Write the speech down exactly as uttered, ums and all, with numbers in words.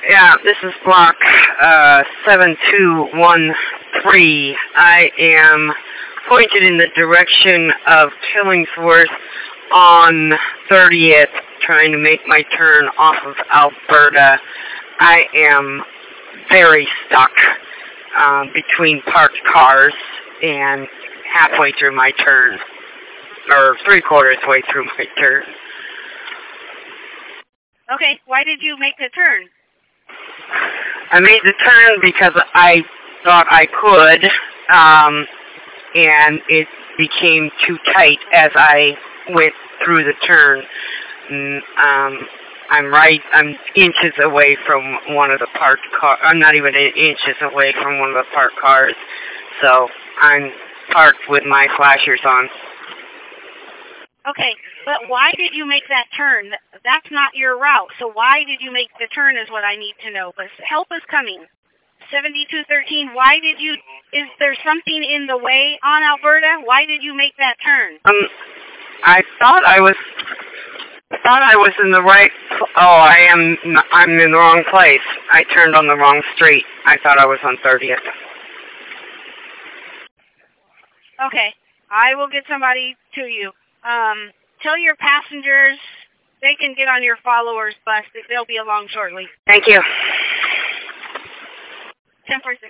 Yeah, this is block uh, seven two one three. I am pointed in the direction of Killingsworth on thirtieth, trying to make my turn off of Alberta. I am very stuck um, between parked cars and halfway through my turn, or three quarters way through my turn. Okay, why did you make the turn? I made the turn because I thought I could, um, and it became too tight as I went through the turn. And, um, I'm right, I'm inches away from one of the parked cars. I'm not even inches away from one of the parked cars, so I'm parked with my flashers on. Okay, but why did you make that turn? That's not your route, so why did you make the turn is what I need to know. But help is coming. seventy-two thirteen, why did you, is there something in the way on Alberta? Why did you make that turn? Um, I thought I was, I thought I was in the right, oh, I am, I'm in the wrong place. I turned on the wrong street. I thought I was on thirtieth. Okay, I will get somebody to you. Um, tell your passengers they can get on your followers bus. They'll be along shortly. Thank you. ten percent.